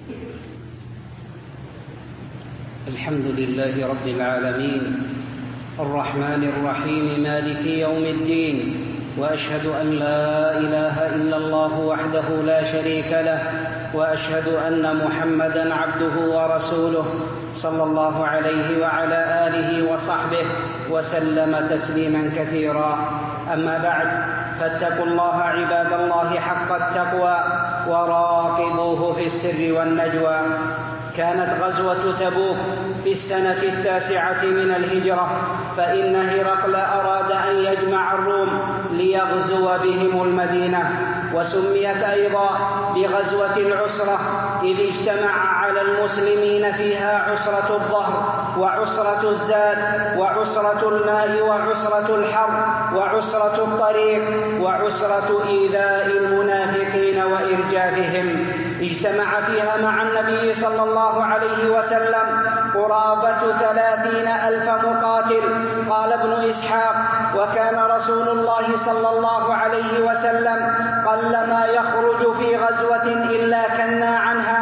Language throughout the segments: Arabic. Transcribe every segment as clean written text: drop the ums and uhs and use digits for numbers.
الحمد لله رب العالمين الرحمن الرحيم مالك يوم الدين، وأشهد أن لا إله إلا الله وحده لا شريك له، وأشهد أن محمدًا عبده ورسوله صلى الله عليه وعلى آله وصحبه وسلم تسليمًا كثيرًا. أما بعد، فاتقوا الله عباد الله حق التقوى وراقبوه في السر والنجوى. كانت غزوة تبوك في السنة 9 من الهجرة، فإن هرقل أراد أن يجمع الروم ليغزو بهم المدينة، وسميت أيضا بغزوة العسرة، إذ اجتمع على المسلمين فيها عسرة الظهر وعسرة الزاد وعسرة الماء وعسرة الحرب وعسرة الطريق وعسرة إيذاء المنافقين وإرجافهم. اجتمع فيها مع النبي صلى الله عليه وسلم قرابة 30,000 مقاتل. قال ابن إسحاق: وكان رسول الله صلى الله عليه وسلم قلما يخرج في غزوة إلا كنا عنها،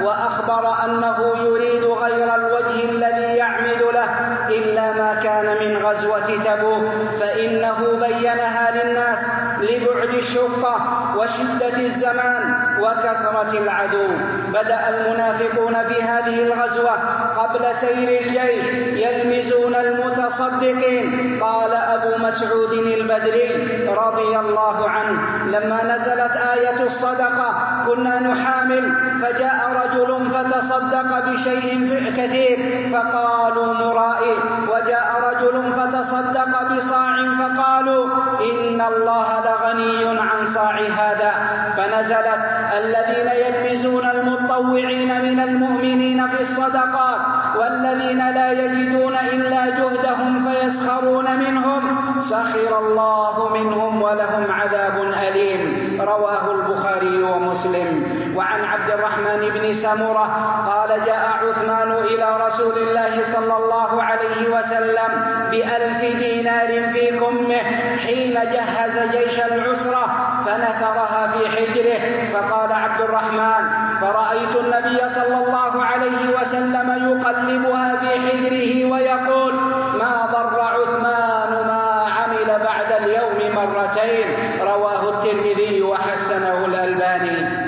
وأخبر أنه يريد غير الوجه الذي يعمد له إلا ما كان من غزوة تبوك، فإنه بينها للناس لبعد الشقة وشدة الزمان وكثرة العدو. بدأ المنافقون في هذه الغزوة قبل سير الجيش يلمزون المتصدقين. قال أبو مسعود البدري رضي الله عنه: لما نزلت آية الصدقة كنا نحامل، فجاء رجل فتصدق بشيء كثير فقالوا مرائي، وجاء رجل فتصدق بصاع فقالوا إن الله لغني عن صاع هذا. فنزلت: الذين يلمزون المتطوعين من المؤمنين في الصدقات والذين لا يجدون إلا جهدهم فيسخرون منهم سخر الله منهم ولهم عذاب أليم. رواه البخاري ومسلم. وعن عبد الرحمن بن سمرة قال: جاء عثمان إلى رسول الله صلى الله عليه وسلم ب1,000 دينار في كمه حين جهز جيش العسرة فنثرها في حجره. فقال عبد الرحمن: فرأيت النبي صلى الله عليه وسلم يقلبها في حجره ويقول: ما ضر عثمان ما عمل بعد اليوم مرتين. رواه الترمذي وحسنه الألباني.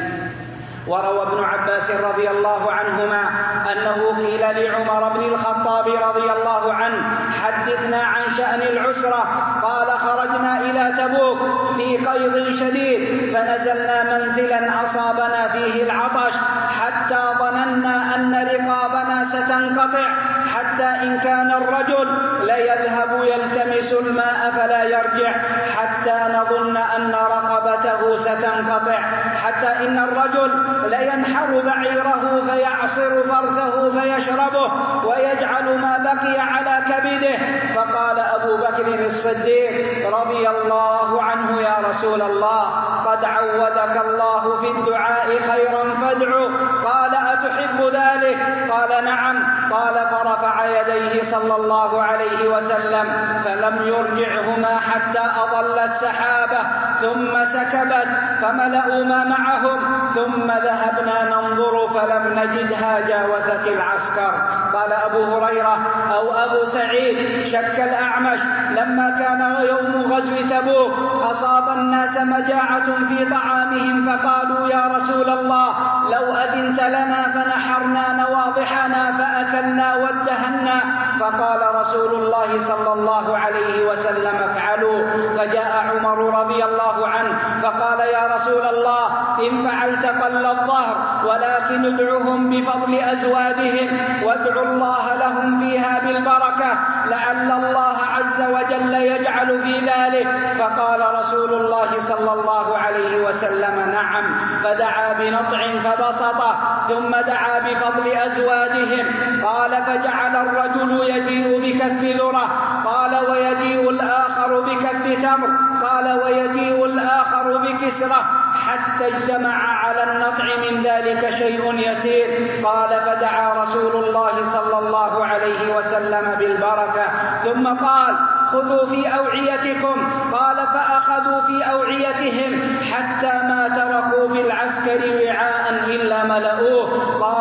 وروى ابن عباس رضي الله عنهما أنه قيل لعمر بن الخطاب رضي الله عنه: حدثنا عن شأن العسرة. قال: خرجنا إلى تبوك في قيض شديد، فنزلنا منزلا أصابنا فيه العطش حتى ظننا أن رقابنا ستنقطع، حتى إن كان الرجل ليذهب يلتمس الماء فلا يرجع، حتى نظن أن رقبته ستنقطع، حتى إن الرجل لينحر بعيره فيعصر فرثه فيشربه ويجعل ما بقي على كبده. فقال أبو بكر الصديق رضي الله عنه: يا رسول الله، قد عودك الله في الدعاء خيرا فادعو. قال: أتحب ذلك؟ قال: نعم. قال: فرفع يديه صلى الله عليه وسلم فلم يرجعهما حتى أظلت سحابة ثم سكبت فملأوا ما معهم، ثم ذهبنا ننظر فلم نجدها جاوزت العسكر. قال أبو هريرة أو أبو سعيد: شك الأعمش لما كان يوم غزو تبوك أصاب الناس مجاعة في طعامهم، فقالوا: يا رسول الله، لو أذنت لنا فنحرنا نواضحنا فأكلنا وادهنا. فقال رسول الله صلى الله عليه وسلم: افعلوا. فجاء عمر رضي الله عنه فقال: يا رسول الله، إن فعلت قل الظهر، ولكن ادعهم بفضل أزوادهم وادعوا الله لهم فيها بالبركة، لعل الله عز وجل يجعل في ذلك. فقال رسول الله صلى الله عليه وسلم: نعم. فدعا بنطع فبسطه، ثم دعا بفضل أزوادهم. قال: فجعل الرجل يجيء بكف ذرة، قال: ويجيء الآخر بكف تمر، قال: ويجيء الآخر بكسرة، حتى اجتمع على النطع من ذلك شيء يسير. قال: فدعا رسول الله صلى الله عليه وسلم بالبركة، ثم قال: خذوا في أوعيتكم. قال: فأخذوا في أوعيتهم حتى ما تركوا في العسكر وعاء إلا ملؤوه. قال: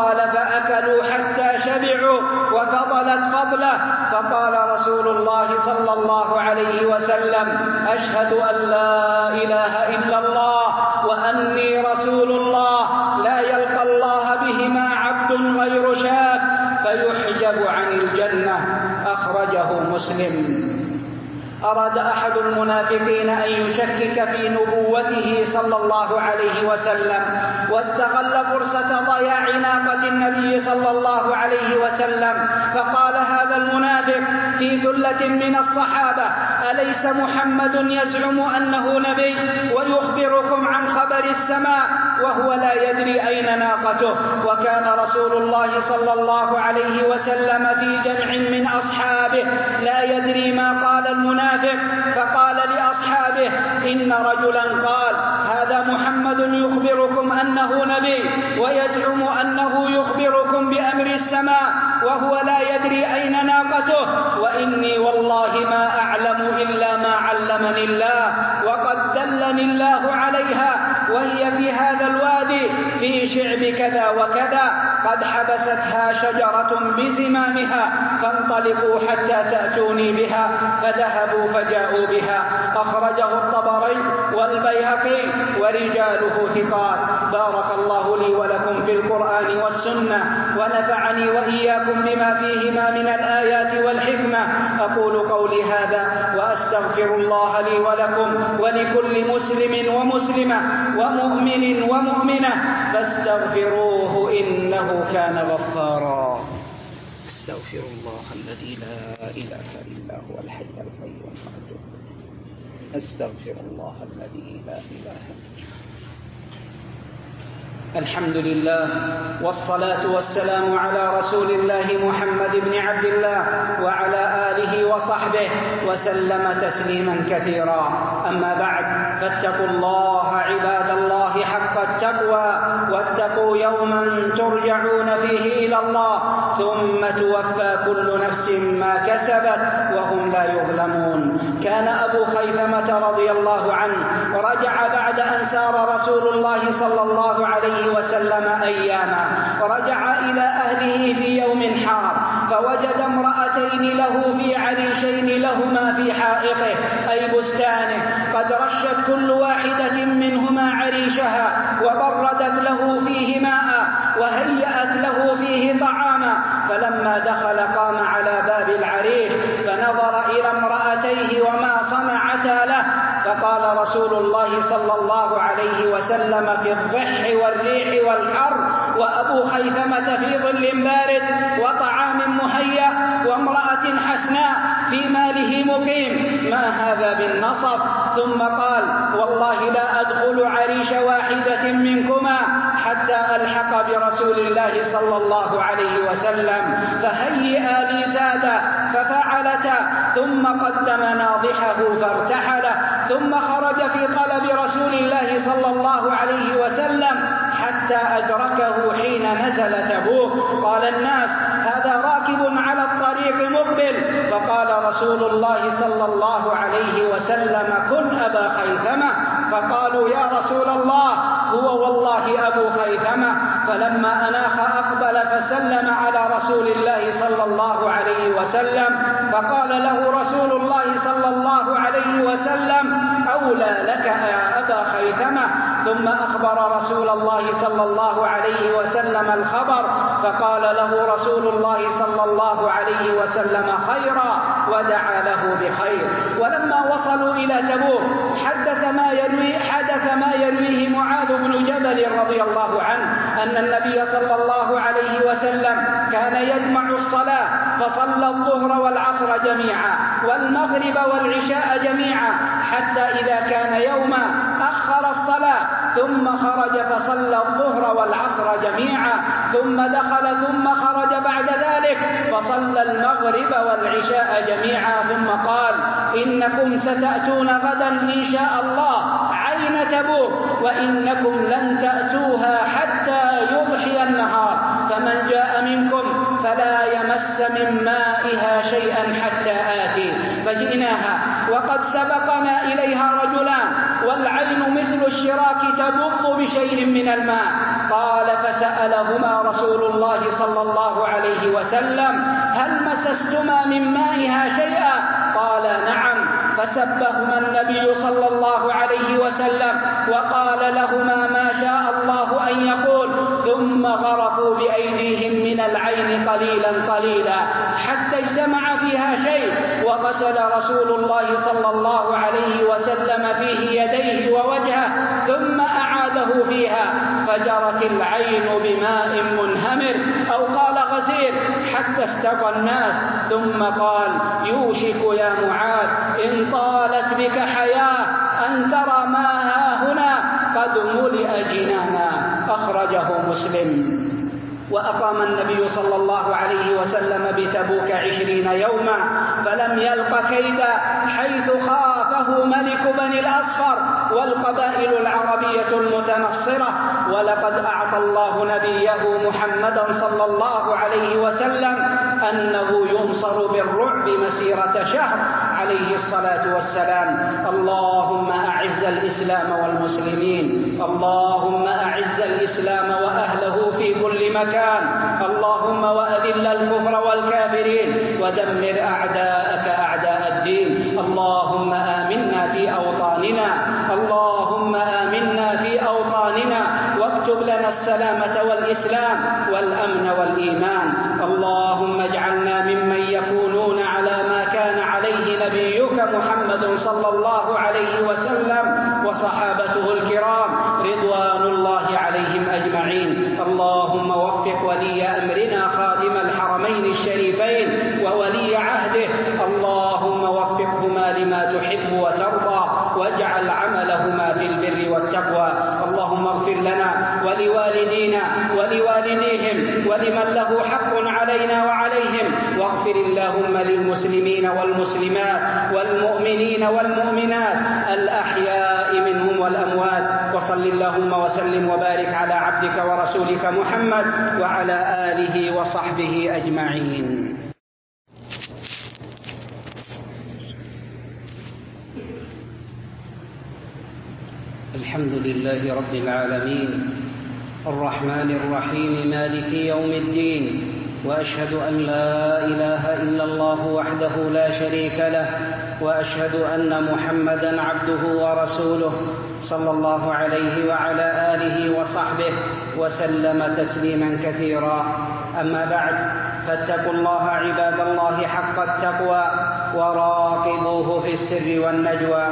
أشهد أن لا إله إلا الله وأني رسول الله لا يلقى الله بهما عبد غير شاك فيحجب عن الجنة. أخرجه مسلم. أراد أحد المنافقين أن يشكك في نبوته صلى الله عليه وسلم، واستغل فرصة ضياع ناقة النبي صلى الله عليه وسلم، فقال هذا المنافق في ثلة من الصحابة: أليس محمد يزعم أنه نبي ويخبركم عن خبر السماء وهو لا يدري أين ناقته؟ وكان رسول الله صلى الله عليه وسلم في جمع من أصحابه لا يدري ما قال المنافق، فقال لأصحابه: إن رجلا قال هذا محمد يخبركم أنه نبي ويزعم أنه يخبركم بأمر السماء وهو لا يدري أين ناقته، وإني والله ما أعلم إلا ما علمني الله، وقد دلني الله عليها، وهي في هذا الوادي في شعب كذا وكذا، قد حبستها شجرة بزمامها، فانطلقوا حتى تأتوني بها. فذهبوا فجاءوا بها. أخرجه الطبري والبيهقي ورجاله ثقات. بارك الله لي ولكم في القرآن والسنة، ونفعني وإياكم بما فيهما من الآيات والحكمة. أقول قولي هذا وأستغفر الله لي ولكم ولكل مسلم ومسلمة ومؤمن ومؤمنة فاستغفروه إنه كان غفارا. استغفر الله الذي لا إله إلا هو الحي القيوم استغفر الله الذي لا إله إلا هو. الحمد لله والصلاة والسلام على رسول الله محمد بن عبد الله وعلى آله وصحبه وسلم تسليما كثيرا. أما بعد، فاتقوا الله عباد الله حق التقوى، واتقوا يوما ترجعون فيه إلى الله ثم توفى كل نفس ما كسبت وهم لا يظلمون. كان أبو خيثمة رضي الله عنه رجع بعد أن سار رسول الله صلى الله عليه وسلم أياما، رجع إلى أهله في يوم حار، فوجد امرأتين له في عريشين لهما في حائطه أي بستانه، قد رشت كل واحدة منهما عريشها وبردت له فيه ماء وهيأت له فيه طعاما. فلما دخل قام على باب العريش فنظر إلى امرأتيه وما صنعتا له، فقال رسول الله صلى الله عليه وسلم في الضح والريح والحر وأبو خيثمة في ظل بارد وطعام مهيأ وامرأة حسناء في ماله مقيم، ما هذا بالنصب؟ ثم قال: والله لا أدخل عريش واحدة منكما حتى ألحق برسول الله صلى الله عليه وسلم، فهيئا لي زادا، ففعلتا، ثم قدم ناضحه فارتحل، ثم خرج في طلب رسول الله صلى الله عليه وسلم حتى أدركه حين نزل تبوك. قال الناس: هذا راكب على الطريق مقبل. فقال رسول الله صلى الله عليه وسلم: كن أبا خيثمة. فقالوا: يا رسول الله هو والله أبو خيثمة. فلما أناخ أقبل فسلم على رسول الله صلى الله عليه وسلم، فقال له رسول الله صلى الله عليه وسلم: أولى لك يا أبا خيثمة. ثم أخبر رسول الله صلى الله عليه وسلم الخبر، فقال له رسول الله صلى الله عليه وسلم: خيرا، ودعا له بخير. ولما وصلوا إلى تبوك حدث ما يرويه معاذ بن جبل رضي الله عنه أن النبي صلى الله عليه وسلم كان يجمع الصلاة، فصلى الظهر والعصر جميعا والمغرب والعشاء جميعا، حتى إذا كان يوما أخر الصلاة ثم خرج فصلى الظهر والعصر جميعا، ثم دخل ثم خرج بعد ذلك فصلى المغرب والعشاء جميعا، ثم قال: إنكم ستأتون غدا إن شاء الله عين تبوك، وإنكم لن تأتوها حتى يضحي النهار، فمن جاء منكم فلا يمس من مائها شيئا حتى آتي. فجئناها وقد سبقنا إليها رجلان، والعين مثل الشراك تبض بشيء من الماء. قال: فسألهما رسول الله صلى الله عليه وسلم: هل مسستما من مائها شيئا؟ قال: نعم. فسبهما النبي صلى الله عليه وسلم وقال لهما ما شاء الله أن يقول، ثم غرفوا بأيديهم من العين قليلا قليلا حتى اجتمع فيها شيء، وغسل رسول الله صلى الله عليه وسلم فيه يديه ووجهه ثم أعاده فيها، فجرت العين بماء منهمر أو قال غزير حتى استقى الناس، ثم قال: يوشك يا معاذ إن طالت بك حياة أن ترى ما هاهنا قد ملئ جنانا. أخرجه مسلم. وأقام النبي صلى الله عليه وسلم بتبوك 20 يوما فلم يلق كيدا، حيث خافه ملك بني الأصفر والقبائل العربية المتنصرة. ولقد أعطى الله نبيه محمدا صلى الله عليه وسلم أنه ينصر بالرعب مسيرة شهر عليه الصلاة والسلام. اللهم أعز الإسلام والمسلمين، اللهم أعز الإسلام وأهله في كل مكان، اللهم وأذل الكفر والكافرين ودمر أعداءك أعداء الدين. اللهم آمنا في أوطاننا، اللهم آمنا في أوطاننا واكتب لنا السلامة والإسلام والأمن والإيمان. اللهم اجعلنا ممن يكونون على ما كان عليه نبيك محمد صلى الله عليه وسلم وصحابته الكرام رضوان الله عليهم أجمعين. اللهم وفق ولي أمرنا خادم الحرمين الشريفين وولي عهده، اللهم وفقهما لما تحب وترضى واجعل عملهما في البر والتقوى. اللهم اغفر لنا ولوالدينا ولوالديهم ولمن له حق علينا وعليهم، واغفر اللهم للمسلمين والمسلمات والمؤمنين والمؤمنات الأحياء منهم والأموات. وصل اللهم وسلم وبارك على عبدك ورسولك محمد وعلى آله وصحبه أجمعين. الحمد لله رب العالمين الرحمن الرحيم مالك يوم الدين، وأشهد أن لا إله إلا الله وحده لا شريك له، وأشهد أن محمدًا عبده ورسوله صلى الله عليه وعلى آله وصحبه وسلم تسليمًا كثيرًا. أما بعد، فاتقوا الله عباد الله حق التقوى وراقبوه في السر والنجوى.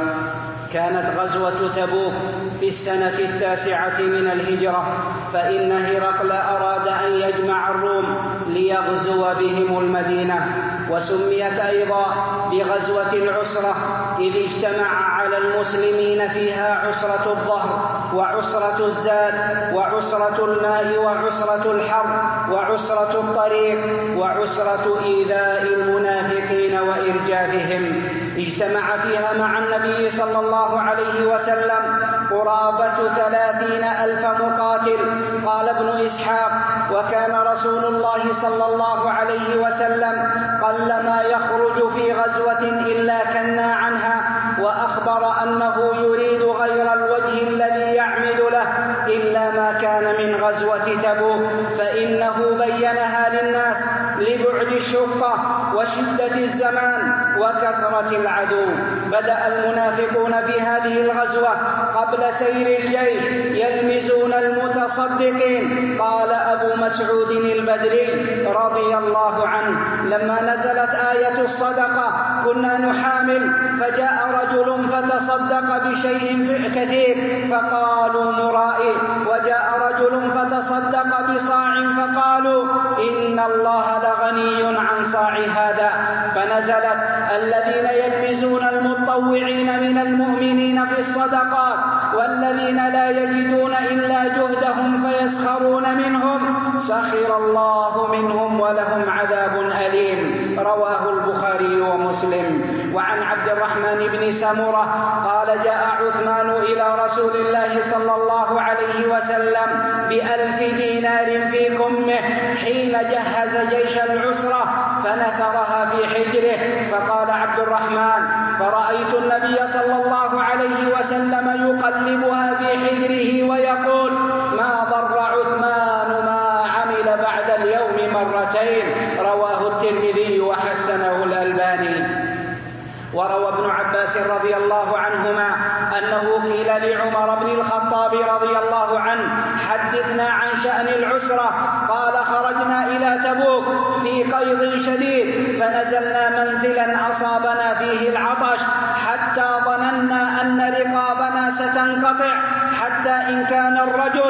كانت غزوة تبوك في السنة 9 من الهجرة، فإن هرقل أراد أن يجمع الروم ليغزو بهم المدينة، وسميت أيضا بغزوة العسرة، إذ اجتمع على المسلمين فيها عسرة الظهر وعسرة الزاد وعسرة الماء وعسرة الحرب وعسرة الطريق وعسرة إيذاء المنافقين وإرجافهم. اجتمع فيها مع النبي صلى الله عليه وسلم قرابة 30,000 مقاتل. قال ابن إسحاق: وكان رسول الله صلى الله عليه وسلم قلما يخرج في غزوة إلا كنا عنها، وأخبر أنه يريد غير الوجه الذي يعمد له إلا ما كان من غزوة تبوك، فإنه بينها للناس لبعد الشقة وشدة الزمان وكثرة العدو. بدأ المنافقون في هذه الغزوة قبل سير الجيش يلمزون المتصدقين. قال أبو مسعود البدري رضي الله عنه: لما نزلت آية الصدقة كنا نحامل، فجاء رجل فتصدق بشيء كثير فقالوا مرائي، وجاء رجل فتصدق بصاع فقالوا إن الله لغني عن صاع هذا. فنزلت: الذين يلمزون المتطوعين من المؤمنين في الصدقات والذين لا يجدون إلا جهدهم فيسخرون منهم سخر الله منهم ولهم عذاب أليم. رواه البخاري ومسلم. وعن عبد الرحمن بن سمرة قال: جاء عثمان إلى رسول الله صلى الله عليه وسلم ب1,000 دينار في كمه حين جهز جيش العسرة فنثرها في حجره. فقال عبد الرحمن: فرأيت النبي صلى الله عليه وسلم يقلبها في حجره ويقول: ما ضر عثمان ما عمل بعد اليوم مرتين. رواه الترمذي وحسنه الألباني. وروى ابن عباس الخطاب رضي الله عنه: حدثنا عن شأن العسرة. قال: خرجنا إلى تبوك في قيض شديد، فنزلنا منزلا أصابنا فيه العطش حتى ظننا أن رقابنا ستنقطع، حتى إن كان الرجل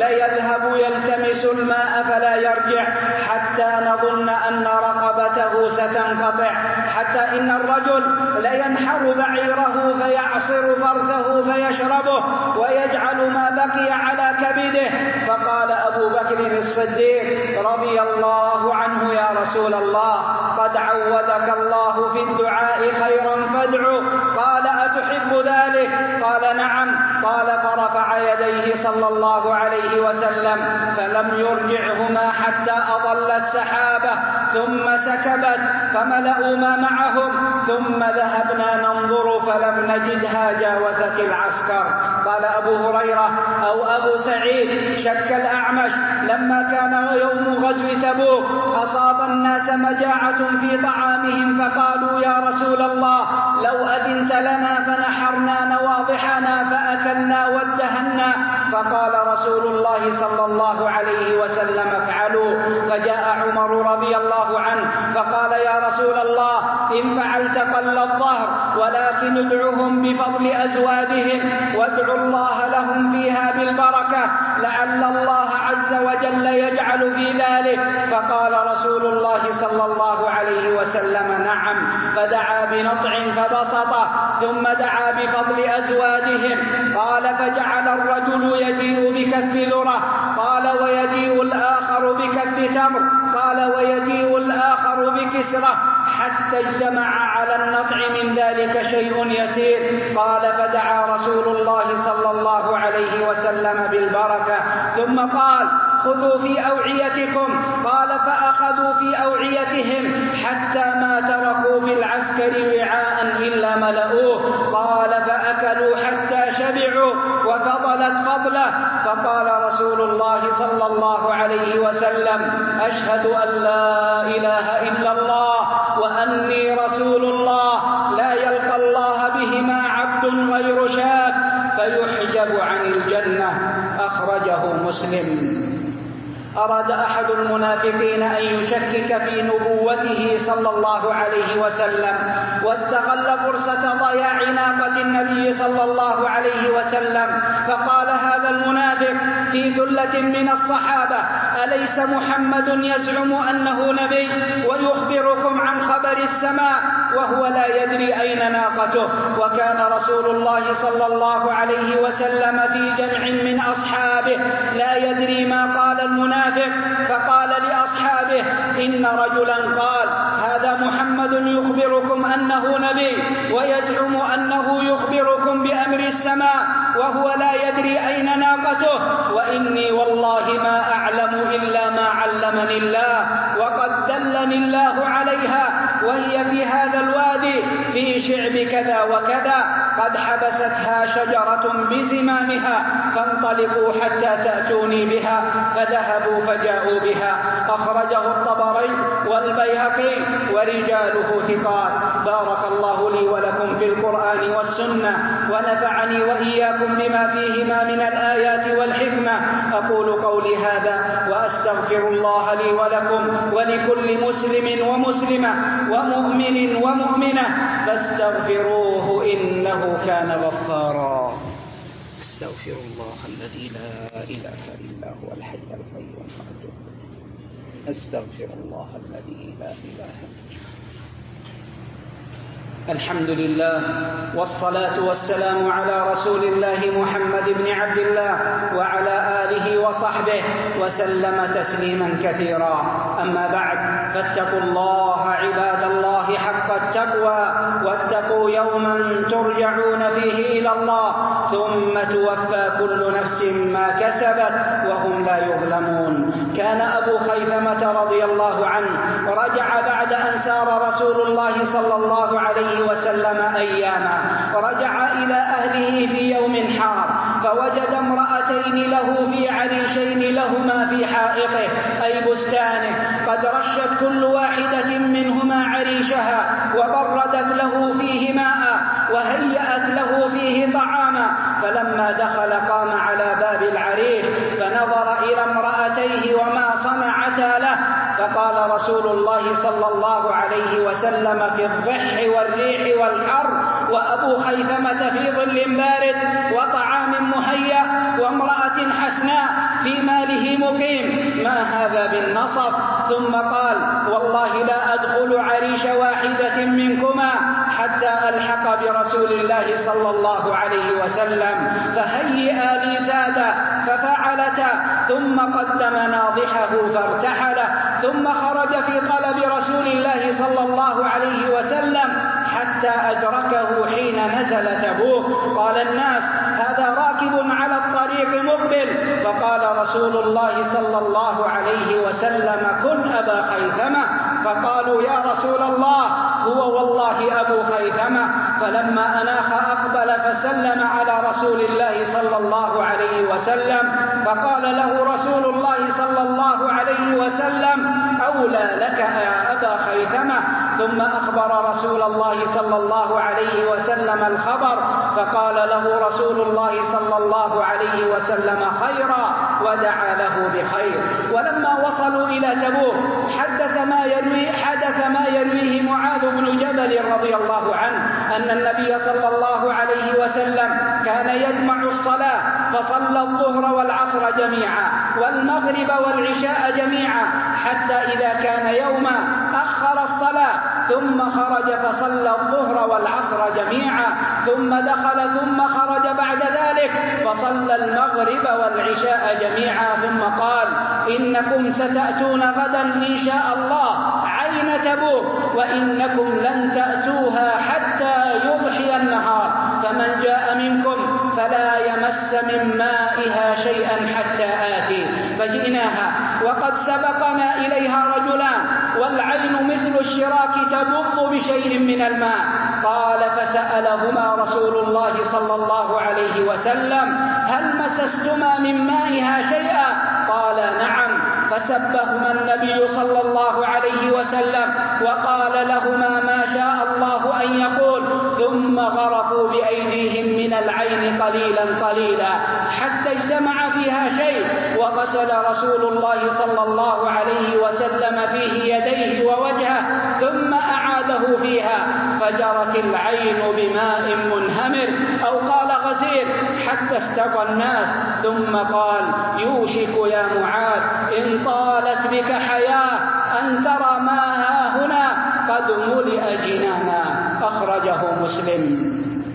ليذهب يلتمس الماء فلا يرجع، حتى نظن أن رقبته ستنقطع، حتى إن الرجل لينحر بعيره فيعصر فرثه فيشربه ويجعل ما بقي على كبده. فقال أبو بكر الصديق رضي الله عنه: يا رسول الله، قد عوذك الله في الدعاء خيرا فادعو. قال: أتحب ذلك؟ قال: نعم. قال: فرفع يديه صلى الله عليه وسلم فلم يرجعهما حتى أظلت سحابة ثم سكبت فملأوا ما معهم، ثم ذهبنا ننظر فلم نجدها جاوزت العسكر. قال أبو هريرة أو أبو سعيد: شك الأعمش لما كان يوم غزو تبوك أصاب الناس مجاعة في طعامهم، فقالوا: يا رسول الله، لو أذنت لنا فنحرنا نواضحنا فأكلنا وادهنا. فقال رسول الله صلى الله عليه وسلم: افعلوا. فجاء عمر رضي الله عنه فقال: يا رسول الله، إن فعلت قل الظهر، ولكن ادعهم بفضل أزوادهم وادعوا الله لهم فيها بالبركة، لعل الله عز وجل يجعل في ذلك. فقال رسول الله صلى الله عليه وسلم: نعم. فدعا بنطع فبسطه، ثم دعا بفضل أزوادهم. قال: فجعل الرجل يجيء بكف ذرة، قال: ويجيء الآخر بكف تمر، قال: ويجيء الآخر بكسرة، حتى اجتمع على النطع من ذلك شيء يسير. قال: فدعا رسول الله صلى الله عليه وسلم بالبركة، ثم قال: خذوا في أوعيتكم. قال: فأخذوا في أوعيتهم حتى ما تركوا في العسكر وعاء إلا ملؤوه. قال: فأكلوا حتى شبعوا وفضلت فضله. فقال رسول الله صلى الله عليه وسلم: أشهد أن لا إله إلا الله وأني رسول الله، لا يلقى الله بهما عبد غير شاك فيحجب عن الجنة. أخرجه مسلم. أراد أحد المنافقين أن يشكك في نبوته صلى الله عليه وسلم، واستغل فرصة ضياع ناقة النبي صلى الله عليه وسلم، فقال هذا المنافق في ثلة من الصحابة: أليس محمد يزعم أنه نبي ويخبركم عن خبر السماء وهو لا يدري أين ناقته؟ وكان رسول الله صلى الله عليه وسلم في جمع من أصحابه لا يدري ما قال المنافق، فقال لأصحابه: إن رجلا قال هذا محمد يخبركم أنه نبي ويزعم أنه يخبركم بأمر السماء وهو لا يدري أين ناقته، وإني والله ما أعلم إلا ما علمني الله، وقد دلني الله عليها، وهي في هذا الوادي في شعب كذا وكذا، قد حبستها شجرة بزمامها، فانطلقوا حتى تأتوني بها. فذهبوا فجاءوا بها. أخرجه الطبري والبيهقي ورجاله ثقات. بارك الله لي ولكم في القرآن والسنة، ونفعني وإياكم بما فيهما من الآيات والحكمة. أقول قولي هذا وأستغفر الله لي ولكم ولكل مسلم ومسلمة ومؤمن ومؤمنة، فاستغفروه إنه كان غفارا. استغفر الله الذي لا إله إلا هو الحي القيوم وأتوب إليه. استغفر الله الذي لا إله إلا هو. الحمد لله والصلاة والسلام على رسول الله محمد بن عبد الله وعلى آله وصحبه وسلم تسليما كثيرا. أما بعد، فاتقوا الله عباد الله حق التقوى، واتقوا يوما ترجعون فيه إلى الله ثم توفى كل نفس ما كسبت وهم لا يظلمون. كان أبو خيثمة رضي الله عنه رجع بعد أن سار رسول الله صلى الله عليه وسلم أياما، رجع إلى أهله في يوم حار، فوجد امرأتين له في عريشين لهما في حائطه أي بستانه، قد رشت كل واحدة منهما عريشها وبردت له فيه ماء وهيأت له فيه طعاما، فلما دخل قام على باب العريش فنظر إلى امرأتيه وما صنعتا له، فقال رسول الله صلى الله عليه وسلم في الضح والريح والحر وأبو خيثمة في ظل بارد وطعام مهيأ وامرأة حسناء في ماله مقيم، ما هذا بالنصب؟ ثم قال: والله لا أدخل عريش واحدة منكما حتى ألحق برسول الله صلى الله عليه وسلم، فهيئا لي زادا، ففعلتا، ثم قدم ناضحه فارتحل، ثم خرج في طلب رسول الله صلى الله عليه وسلم حتى أدركه حين نزل تبوك. قال الناس: هذا راكب على الطريق مقبل. فقال رسول الله صلى الله عليه وسلم: كن أبا خيثمة. فقالوا: يا رسول الله هو والله أبو خيثمة. فلما أناخ أقبل فسلم على رسول الله صلى الله عليه وسلم، فقال له رسول الله صلى الله عليه وسلم: أولى لك يا أبا خيثمة. ثم أخبر رسول الله صلى الله عليه وسلم الخبر، فقال له رسول الله صلى الله عليه وسلم: خيرا، ودعا له بخير. ولما وصلوا إلى تبوك حدث ما يرويه معاذ بن جبل رضي الله عنه أن النبي صلى الله عليه وسلم كان يجمع الصلاة، فصلى الظهر والعصر جميعا والمغرب والعشاء جميعا، حتى إذا كان يوما أخر الصلاة ثم خرج فصلى الظهر والعصر جميعا، ثم دخل ثم خرج بعد ذلك فصلى المغرب والعشاء جميعا، ثم قال: إنكم ستأتون غدا إن شاء الله عين تبوك، وإنكم لن تأتوها حتى يضحي النهار، فمن جاء منكم فلا يمس من مائها شيئا حتى آتي. فجئناها وقد سبقنا إليها رجلان، والعين مثل الشراك تبض بشيء من الماء. قال: فسألهما رسول الله صلى الله عليه وسلم: هل مسستما من مائها شيئا؟ قال: نعم. فسبهما النبي صلى الله عليه وسلم وقال لهما ما شاء الله أن يقول، ثم غرفوا بأيديهم من العين قليلا قليلا حتى اجتمع فيها شيء، وغسل رسول الله صلى الله عليه وسلم فيه يديه ووجهه ثم أعاده فيها، فجرت العين بماء منهمر أو قال غزير حتى استقى الناس، ثم قال: يوشك يا معاذ إن طالت بك حياة أن ترى ما ها هنا قد ملئ جنانا. أخرجه مسلم.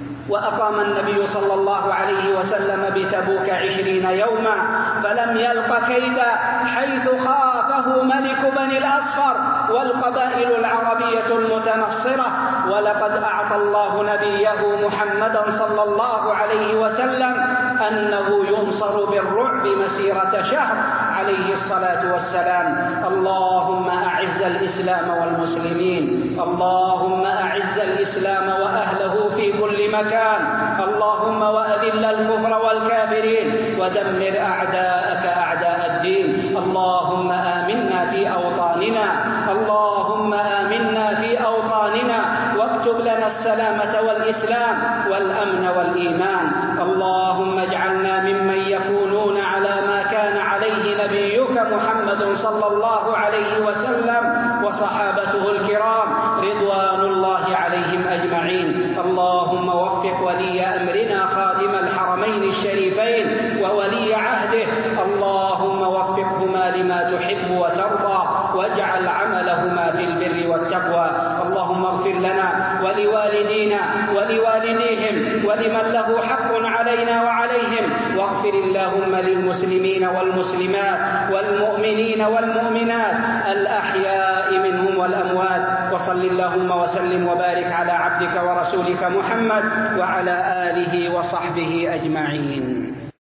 وأقام النبي صلى الله عليه وسلم بتبوك 20 يوما فلم يلق كيدا، حيث خافه ملك بني الأصفر والقبائل العربية المتنصرة. ولقد أعطى الله نبيه محمدا صلى الله عليه وسلم أنه ينصر بالرعب مسيرة شهر عليه الصلاة والسلام. اللهم أعز الإسلام والمسلمين، اللهم أعز الإسلام وأهله في كل مكان، اللهم وأذل الكفر والكافرين ودمر أعداءك أعداء الدين. اللهم آمنا في أوطاننا، اللهم آمنا في أوطاننا، واكتب لنا السلامة والإسلام والأمن والإيمان. اللهم اجعلنا ممن يكونون على ما كان عليه نبيك محمد صلى الله عليه وسلم وصحابته الكرام رضوان الله عليهم أجمعين. اللهم وفق ولي أمرنا خادم الحرمين الشريفين وولي عهده، اللهم وفقهما لما تحب وترضى، واجعل عملهما في البر والتقوى. اللهم اغفر لنا ولوالدينا ولوالديهم ولمن له حق علينا وعليهم، واغفر اللهم للمسلمين والمسلمات والمؤمنين والمؤمنات الأحياء منهم والأموات. وصل اللهم وسلم وبارك على عبدك ورسولك محمد وعلى آله وصحبه أجمعين.